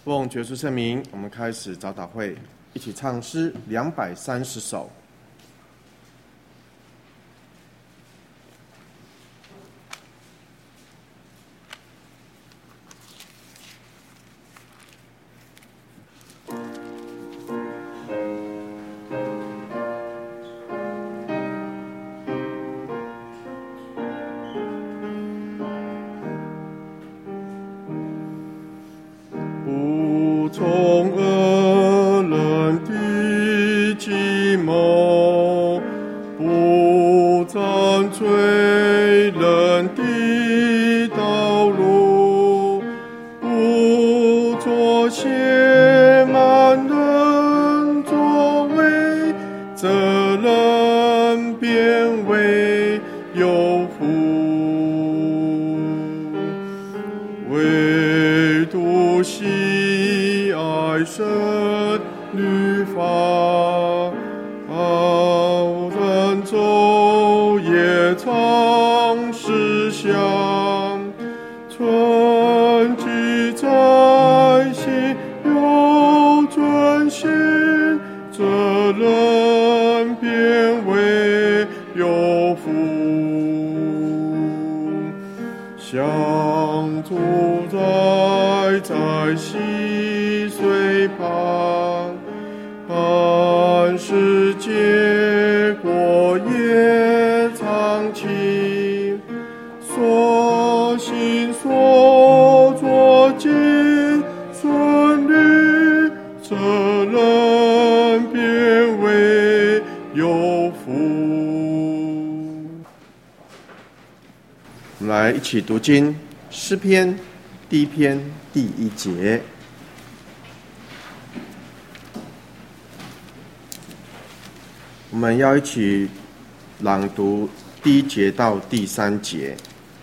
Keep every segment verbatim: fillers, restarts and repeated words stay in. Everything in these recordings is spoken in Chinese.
奉主耶稣圣名，我们开始早祷会，一起唱诗两百三十首。我们来一起读经，诗篇第一篇第一节。我们要一起朗读第一节到第三节。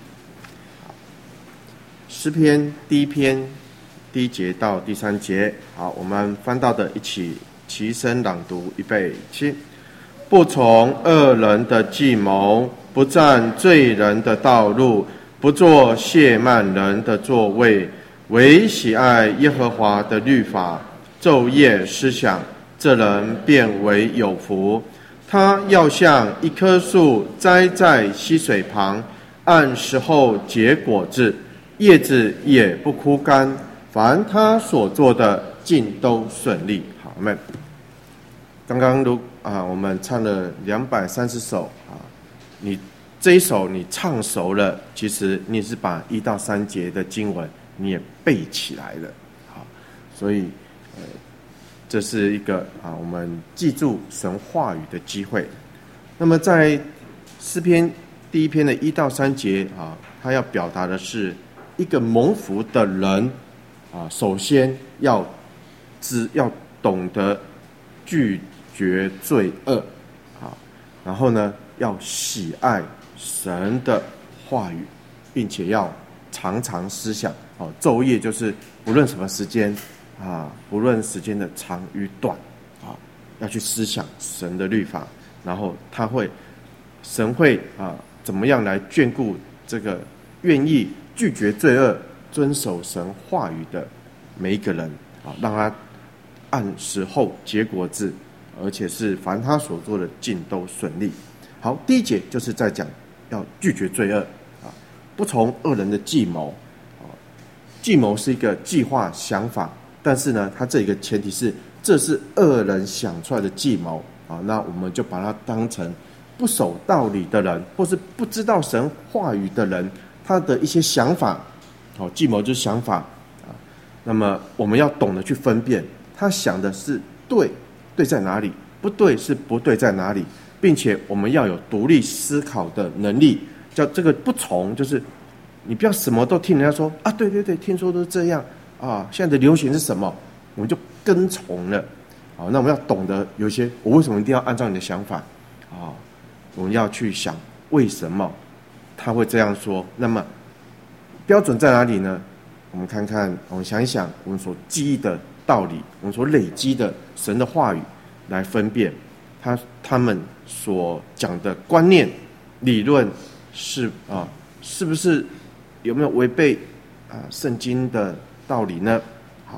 诗篇第一篇第一节到第三节。好，我们翻到的一起齐声朗读，预备起。不从恶人的计谋，不占罪人的道路，不坐亵慢人的座位，唯喜爱耶和华的律法，昼夜思想，这人便为有福。他要像一棵树栽在溪水旁，按时候结果子，叶子也不枯干，凡他所做的尽都顺利。好，阿们。刚刚如啊，我们唱了两百三十首啊，你这一首你唱熟了，其实你是把一到三节的经文你也背起来了，好，所以呃，这是一个啊，我们记住神话语的机会。那么在诗篇第一篇的一到三节啊，他要表达的是一个蒙福的人啊，首先要知要懂得拒绝罪恶，好，然后呢，要喜爱神的话语，并且要常常思想。哦，昼夜就是不论什么时间啊，不论时间的长与短，啊，要去思想神的律法，然后他会，神会啊，怎么样来眷顾这个愿意拒绝罪恶、遵守神话语的每一个人啊，让他按时候结果子。而且是凡他所做的尽都顺利。好，第一节就是在讲要拒绝罪恶啊，不从恶人的计谋啊。计谋是一个计划想法，但是呢，它这一个前提是这是恶人想出来的计谋啊，那我们就把它当成不守道理的人，或是不知道神话语的人，他的一些想法。好，计谋就是想法啊。那么我们要懂得去分辨，他想的是对。对在哪里？不对是不对在哪里，并且我们要有独立思考的能力。叫这个不从，就是你不要什么都听人家说啊，对对对，听说都是这样啊，现在的流行是什么，我们就跟从了。好，那我们要懂得有一些，我为什么一定要按照你的想法啊？我们要去想为什么他会这样说。那么标准在哪里呢？我们看看，我们想一想，我们所记忆的道理，我们所累积的神的话语，来分辨他他们所讲的观念、理论是啊，是不是有没有违背啊圣经的道理呢？好，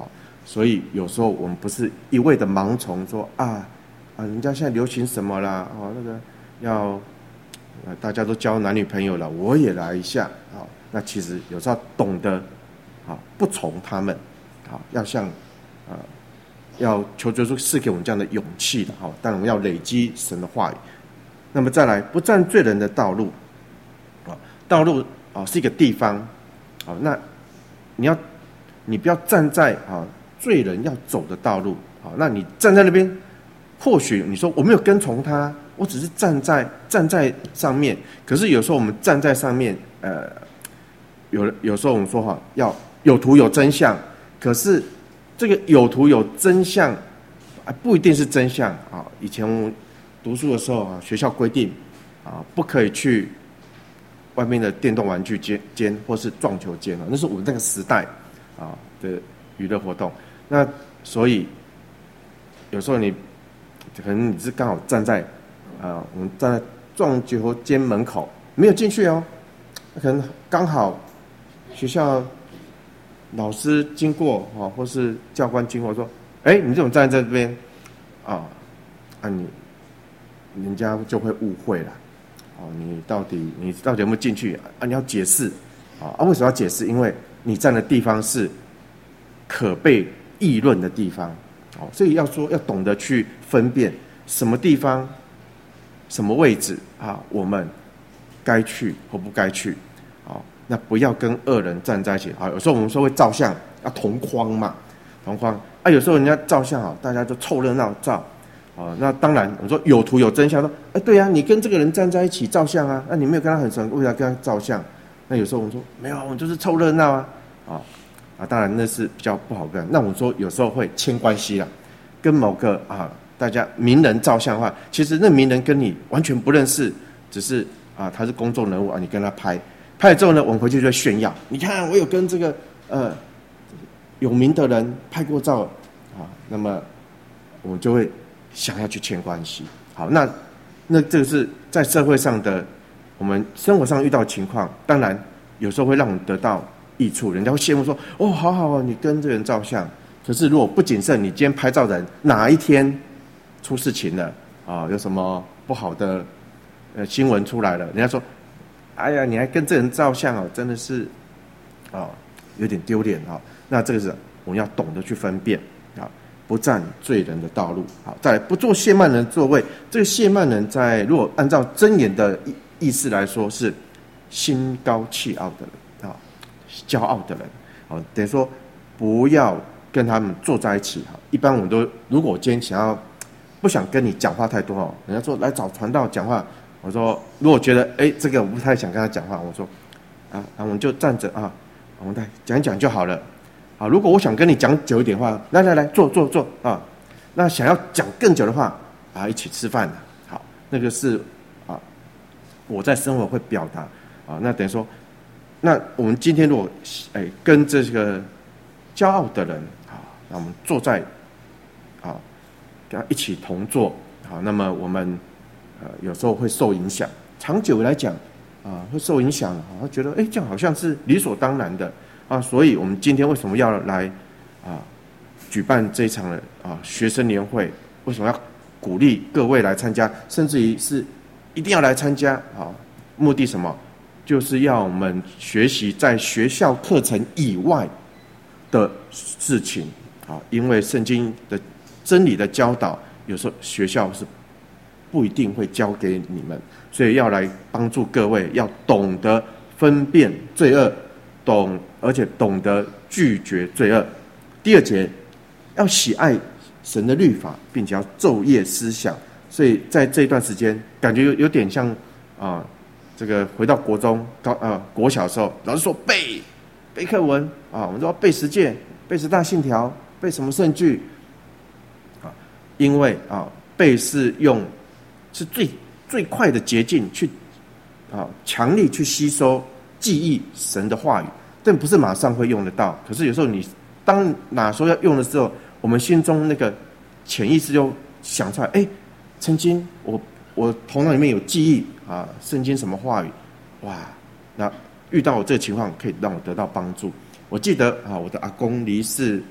所以有时候我们不是一味的盲从说啊啊，人家现在流行什么啦，哦，那个要。呃，大家都交男女朋友了，我也来一下啊。那其实有时候懂得啊，不从他们啊，要像啊，要求主说赐给我们这样的勇气的哈。当然，我们要累积神的话语。那么再来，不占罪人的道路啊，道路啊是一个地方啊，那你要你不要站在啊罪人要走的道路啊，那你站在那边，或许你说我没有跟从他。我只是站在站在上面，可是有时候我们站在上面，呃，有有时候我们说哈，要有图有真相，可是这个有图有真相，啊，不一定是真相啊。以前我们读书的时候啊，学校规定啊，不可以去外面的电动玩具间间或是撞球间啊，那是我们那个时代啊的娱乐活动。那所以有时候你可能你是刚好站在。啊，我们在撞球间门口没有进去哦，可能刚好学校老师经过啊，或是教官经过说：“哎，你怎么站在这边？”啊啊，你人家就会误会了。哦，你到底你到底有没有进去啊？你要解释啊啊！为什么要解释？因为你站的地方是可被议论的地方。哦，所以要说要懂得去分辨什么地方。什么位置啊？我们该去或不该去？啊，那不要跟恶人站在一起啊！有时候我们说会照相，要同框嘛，同框啊。有时候人家照相啊，大家就凑热闹照啊。那当然，我说有图有真相，说哎，对呀、啊，你跟这个人站在一起照相啊，那你没有跟他很熟，为什么跟他照相？那有时候我们说没有，我们就是凑热闹啊啊啊！当然那是比较不好跟。那我们说有时候会牵关系啦，跟某个啊。大家名人照相的话，其实那名人跟你完全不认识，只是啊他是公众人物啊，你跟他拍，拍了之后呢，我们回去就会炫耀，你看我有跟这个呃有名的人拍过照啊，那么我们就会想要去牵关系。好，那那这个是在社会上的我们生活上遇到的情况，当然有时候会让我们得到益处，人家会羡慕说哦，好好哦，你跟这个人照相。可是如果不谨慎，你今天拍照的人哪一天出事情了啊，有什么不好的呃新闻出来了，人家说，哎呀，你还跟这人照相哦，真的是啊有点丢脸啊。那这个是我们要懂得去分辨啊，不占罪人的道路。好，再来不做亵慢人的座位。这个亵慢人在如果按照箴言的意思来说，是心高气傲的人啊，骄傲的人。好，等于说不要跟他们坐在一起。哈，一般我们都如果我今天想要。不想跟你讲话太多哦，人家说来找传道讲话，我说如果觉得哎这个我不太想跟他讲话，我说啊，我们就站着啊，我们来讲一讲就好了。啊，如果我想跟你讲久一点话，来来来坐坐坐啊，那想要讲更久的话啊，一起吃饭的，好，那个是啊我在生活会表达啊，那等于说，那我们今天如果哎跟这个骄傲的人啊，那我们坐在啊。跟他一起同坐，好，那么我们呃有时候会受影响，长久来讲啊会受影响，啊觉得哎这样好像是理所当然的啊，所以我们今天为什么要来啊举办这一场的啊学生年会？为什么要鼓励各位来参加，甚至于是一定要来参加啊？目的什么？就是要我们学习在学校课程以外的事情啊，因为圣经的。真理的教导，有时候学校是不一定会教给你们，所以要来帮助各位，要懂得分辨罪恶，懂而且懂得拒绝罪恶。第二节，要喜爱神的律法，并且要昼夜思想。所以在这一段时间，感觉有有点像啊，这个回到国中高啊国小的时候，老师说背背课文啊，我们说背十诫，背十大信条，背什么圣句。因为啊，背是用是最最快的捷径去啊，强力去吸收记忆神的话语，但不是马上会用得到。可是有时候你当哪时候要用的时候，我们心中那个潜意识就想出来，哎，曾经我我头脑里面有记忆啊，圣经什么话语，哇，那遇到我这个情况可以让我得到帮助。我记得啊，我的阿公离世，不知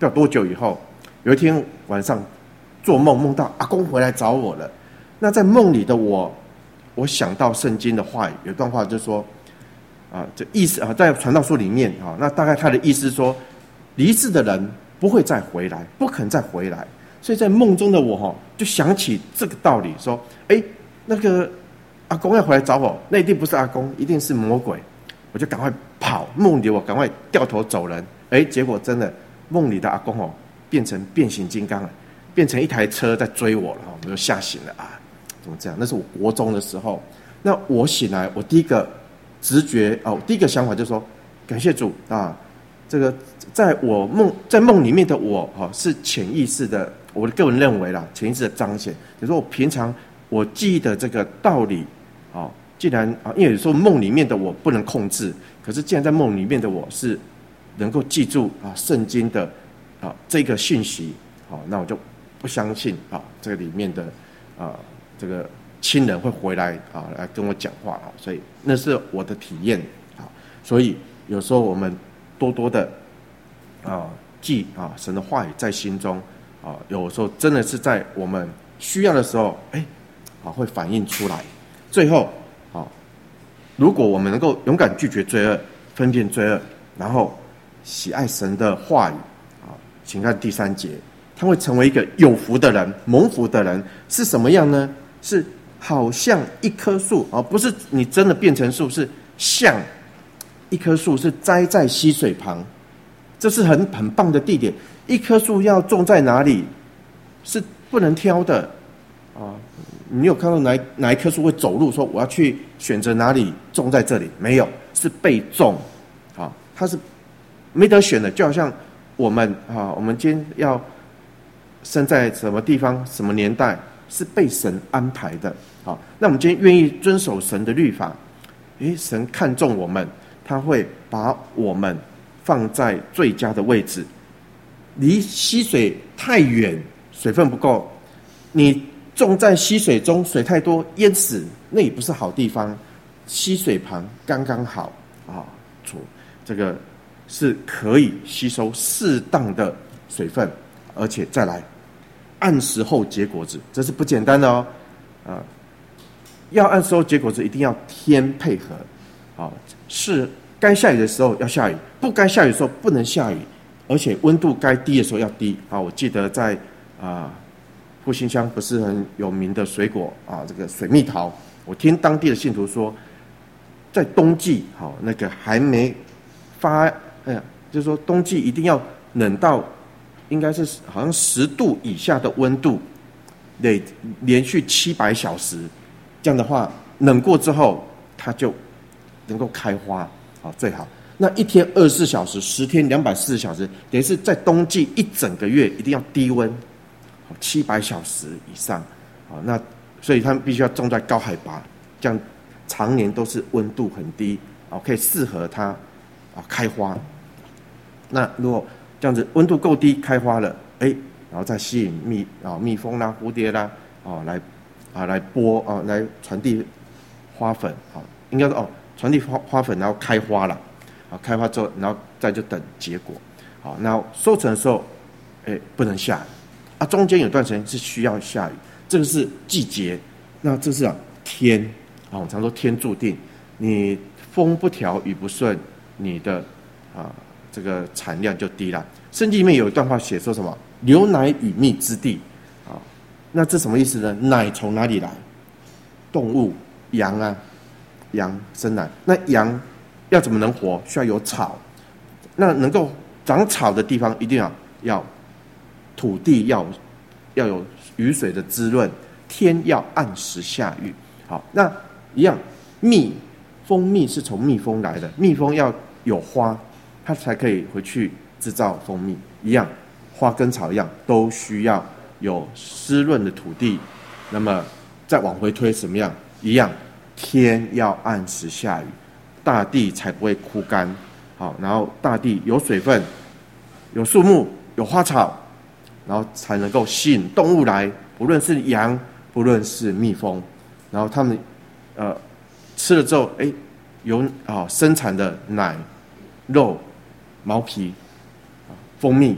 不了多久以后，有一天晚上做梦，梦到阿公回来找我了。那在梦里的我，我想到圣经的话语，有段话就说，啊，这意思啊，在传道书里面啊，那大概他的意思是说，离世的人不会再回来，不肯再回来。所以在梦中的我哈，就想起这个道理，说，哎，那个阿公要回来找我，那一定不是阿公，一定是魔鬼。我就赶快跑，梦里我赶快掉头走人。哎，结果真的梦里的阿公哦，变成变形金刚了，变成一台车在追我了，我就吓醒了啊！怎么这样？那是我国中的时候。那我醒来，我第一个直觉哦，第一个想法就是说，感谢主啊！这个在我梦在梦里面的我哈、哦，是潜意识的，我个人认为啦，潜意识的彰显。就是说我平常我记忆的这个道理，哦，既然啊，因为有时候梦里面的我不能控制，可是既然在梦里面的我是能够记住啊圣经的啊这个信息，好、哦，那我就不相信啊这个里面的啊这个亲人会回来啊来跟我讲话啊，所以那是我的体验啊。所以有时候我们多多的啊记啊神的话语在心中啊，有时候真的是在我们需要的时候，哎，啊会反映出来。最后啊，如果我们能够勇敢拒绝罪恶，分辨罪恶，然后喜爱神的话语啊，请看第三节，他会成为一个有福的人，蒙福的人是什么样呢？是好像一棵树啊，不是你真的变成树，是像一棵树，是栽在溪水旁，这是很很棒的地点。一棵树要种在哪里是不能挑的啊！你有看到哪哪一棵树会走路说我要去选择哪里种在这里？没有，是被种啊，它是没得选的。就好像我们啊，我们今天要生在什么地方、什么年代，是被神安排的。好，那我们今天愿意遵守神的律法，诶，神看重我们，他会把我们放在最佳的位置。离溪水太远，水分不够，你种在溪水中，水太多淹死，那也不是好地方。溪水旁刚刚好啊，这个是可以吸收适当的水分，而且再来按时候结果子，这是不简单的哦。啊，要按时候结果子，一定要天配合，啊，是该下雨的时候要下雨，不该下雨的时候不能下雨。而且温度该低的时候要低啊！我记得在啊复兴乡不是很有名的水果啊，这个水蜜桃，我听当地的信徒说，在冬季好、啊、那个还没发，哎呀，就是说冬季一定要冷到应该是好像十度以下的温度，得连续七百小时，这样的话冷过之后它就能够开花，好最好。那一天二十四小时，十天两百四十小时，等于是在冬季一整个月一定要低温，七百小时以上，好，那所以他们必须要种在高海拔，这样常年都是温度很低，啊，可以适合它啊开花。那如果这样子温度够低，开花了，哎，然后再吸引蜜啊蜜蜂啦、蝴蝶啦，啊来啊来播啊来传递花粉，好，应该说哦传递花花粉，然后开花了。好，开花之后，然后再就等结果。好，那收成的时候，哎，不能下雨啊，中间有段时间是需要下雨，这个是季节。那这是啊天啊，我们常说天注定，你风不调雨不顺，你的啊这个产量就低了。圣经里面有一段话写说什么？流奶与蜜之地啊，那这什么意思呢？奶从哪里来？动物羊啊，羊生奶，那羊。要怎么能活？需要有草，那能够长草的地方，一定要要土地要要有雨水的滋润，天要按时下雨。好，那一样，蜜蜂蜜是从蜜蜂来的，蜜蜂要有花，它才可以回去制造蜂蜜。一样，花跟草一样，都需要有湿润的土地。那么再往回推，什么样？一样，天要按时下雨。大地才不会枯干，好，然后大地有水分，有树木，有花草，然后才能够吸引动物来，不论是羊，不论是蜜蜂，然后他们呃吃了之后，哎，有啊、哦、生产的奶、肉、毛皮、蜂蜜，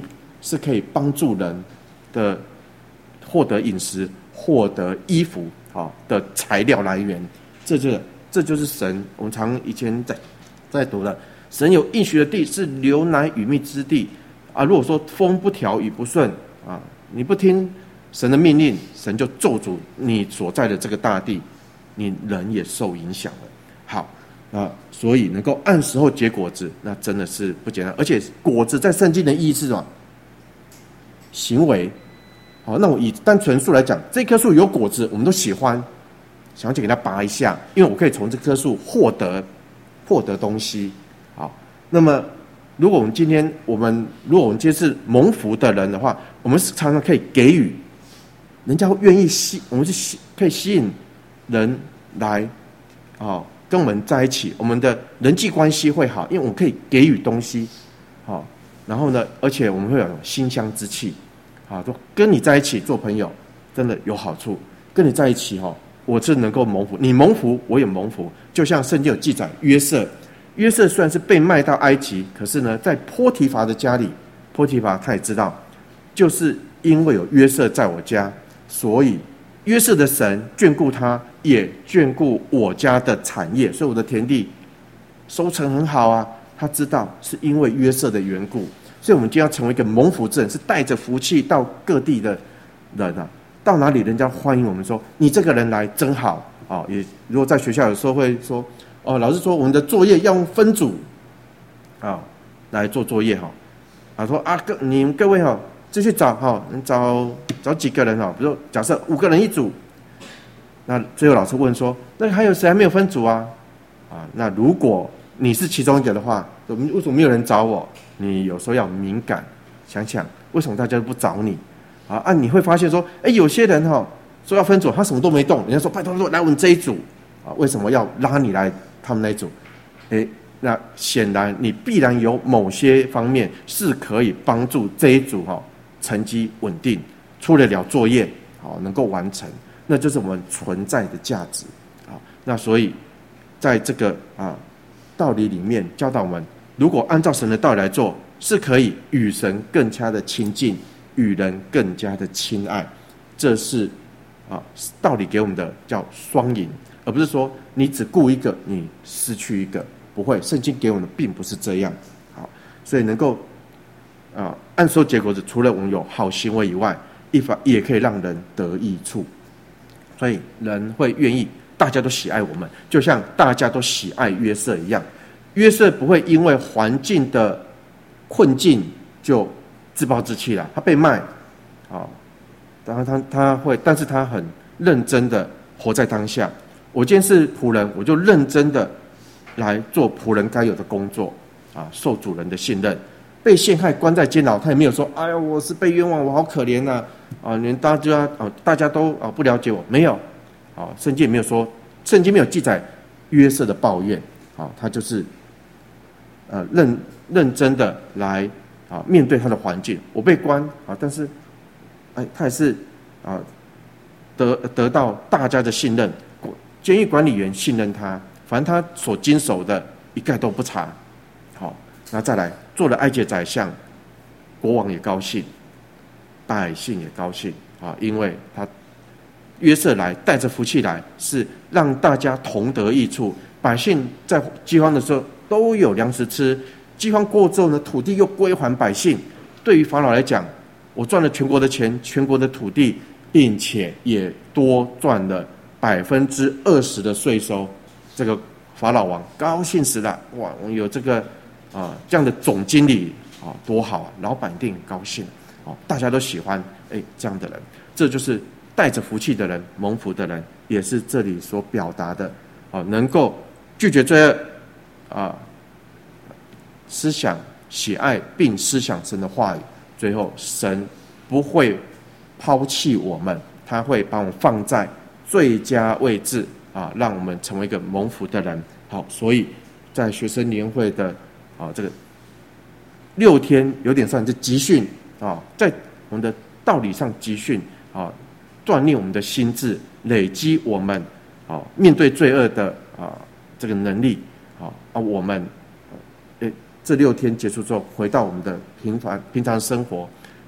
是可以帮助人的获得饮食、获得衣服好的材料来源。这就这就是神，我们常以前在在读的，神有应许的地是流奶与蜜之地啊。如果说风不调雨不顺啊，你不听神的命令，神就咒诅你所在的这个大地，你人也受影响了。好啊，所以能够按时候结果子，那真的是不简单。而且果子在圣经的意义是什么？行为。好，那我以单纯树来讲，这棵树有果子，我们都喜欢，想要去给它拔一下，因为我可以从这棵树获得获得东西。好，那么如果我们今天我们如果我们今天是蒙福的人的话，我们常常可以给予，人家会愿意吸，我们是吸可以吸引人来啊、哦、跟我们在一起，我们的人际关系会好，因为我们可以给予东西，好、哦，然后呢，而且我们会有馨香之气，啊，都跟你在一起做朋友，真的有好处。跟你在一起哈、哦，我是能够蒙福，你蒙福，我也蒙福。就像圣经有记载，约瑟，约瑟虽然是被卖到埃及，可是呢，在波提乏的家里，波提乏他也知道，就是因为有约瑟在我家，所以约瑟的神眷顾他，也眷顾我家的产业，所以我的田地收成很好啊。他知道是因为约瑟的缘故，所以我们就要成为一个蒙福之人，是带着福气到各地的人啊。到哪里人家欢迎我们说，你这个人来真好啊、哦！也如果在学校有时候会说，哦，老师说我们的作业要用分组啊、哦、来做作业哈，啊说啊各你们各位哈、哦，继续找哈、哦，找找几个人哈、哦，比如说假设五个人一组，那最后老师问说，那还有谁还没有分组啊？啊，那如果你是其中一个的话，为什么没有人找我？你有时候要敏感，想想为什么大家都不找你啊？啊，你会发现说，哎，有些人哈、哦、说要分组，他什么都没动，人家说拜托说来我们这一组啊，为什么要拉你来他们那一组？哎，那显然你必然有某些方面是可以帮助这一组哈、哦、成绩稳定，出得了作业，好能够完成，那就是我们存在的价值啊。那所以在这个啊。道理里面教导我们，如果按照神的道理来做，是可以与神更加的亲近，与人更加的亲爱。这是啊道理给我们的叫双赢，而不是说你只顾一个，你失去一个。不会，圣经给我们的并不是这样。好，所以能够啊按时候结果子，除了我们有好行为以外，一方也可以让人得益处。所以人会愿意。大家都喜爱我们，就像大家都喜爱约瑟一样。约瑟不会因为环境的困境就自暴自弃了，他被卖，啊，当然他他会，但是他很认真的活在当下。我今天是仆人，我就认真的来做仆人该有的工作，啊，受主人的信任。被陷害关在监牢，他也没有说，哎呀，我是被冤枉，我好可怜呐，啊，连大家啊大家都啊不了解我，没有。啊，圣经也没有说，圣经没有记载约瑟的抱怨，啊，他就是呃认认真的来啊面对他的环境。我被关啊，但是哎，他也是啊得得到大家的信任，监狱管理员信任他，反正他所经手的一概都不查。好，那再来做了埃及宰相，国王也高兴，百姓也高兴啊，因为他。约瑟来带着福气来，是让大家同得益处。百姓在饥荒的时候都有粮食吃，饥荒过之后呢，土地又归还百姓。对于法老来讲，我赚了全国的钱，全国的土地，并且也多赚了百分之二十的税收。这个法老王高兴死了，哇，我有这个啊、呃、这样的总经理啊，多好啊！老板一定很高兴啊，大家都喜欢哎这样的人，这就是。带着福气的人，蒙福的人，也是这里所表达的，啊，能够拒绝罪恶，啊，思想喜爱并思想神的话语，最后神不会抛弃我们，他会把我们放在最佳位置，啊，让我们成为一个蒙福的人。好，所以在学生年会的啊这个六天，有点算是集训啊，在我们的道理上集训啊。锻炼我们的心智，累积我们啊面对罪恶的啊这个能力啊啊我们呃这六天结束之后，回到我们的平凡平常生活，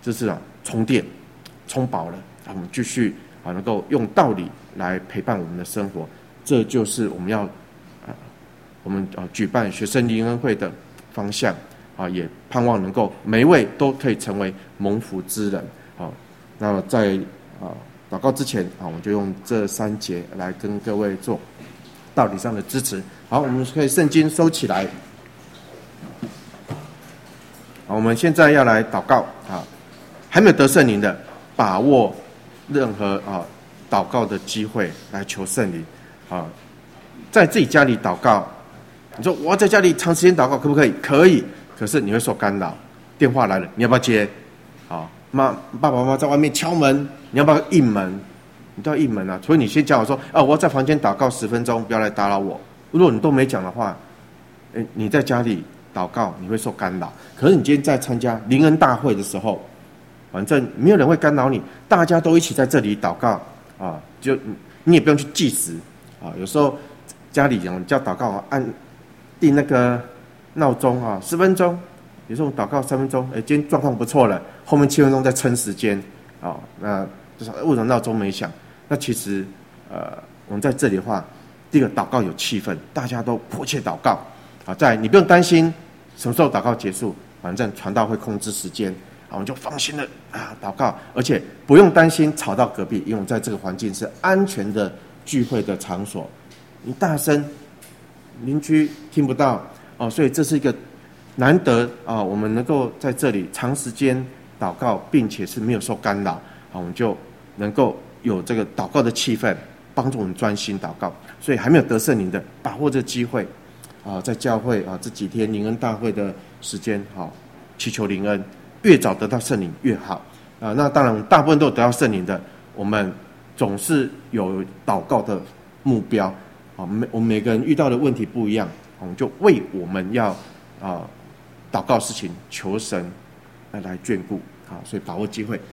这是啊充电充饱了，啊，我们继续啊能够用道理来陪伴我们的生活，这就是我们要啊我们啊举办学生灵恩会的方向啊，也盼望能够每一位都可以成为蒙福之人。好，那么在啊祷告之前啊，我们就用这三节来跟各位做道理上的支持。好，我们可以圣经收起来。好，我们现在要来祷告啊，还没有得圣灵的，把握任何啊祷告的机会来求圣灵啊，在自己家里祷告。你说我要在家里长时间祷告可不可以？可以，可是你会受干扰，电话来了你要不要接？啊，妈爸爸妈妈在外面敲门，你要不要应门？你都要应门啊！所以你先讲我说啊，我要在房间祷告十分钟，不要来打扰我。如果你都没讲的话，诶，你在家里祷告你会受干扰。可是你今天在参加灵恩大会的时候，反正没有人会干扰你，大家都一起在这里祷告啊，就你也不用去计时啊。有时候家里讲叫祷告按定那个闹钟啊，十分钟，有时候祷告三分钟，哎，今天状况不错了，后面七分钟再撑时间啊。那就是为什么闹钟没响？那其实呃，我们在这里的话，第一个祷告有气氛，大家都迫切祷告啊。再来你不用担心什么时候祷告结束，反正传道会控制时间啊，我们就放心的啊祷告，而且不用担心吵到隔壁，因为我们在这个环境是安全的聚会的场所，你大声邻居听不到哦，所以这是一个难得啊，我们能够在这里长时间祷告，并且是没有受干扰啊，我们就能够有这个祷告的气氛，帮助我们专心祷告。所以还没有得圣灵的，把握这个机会啊，在教会啊这几天灵恩大会的时间，好祈求灵恩，越早得到圣灵越好啊。那当然，大部分都有得到圣灵的，我们总是有祷告的目标啊。每我们每个人遇到的问题不一样，我们就为我们要啊祷告事情求神来眷顾啊。所以把握机会，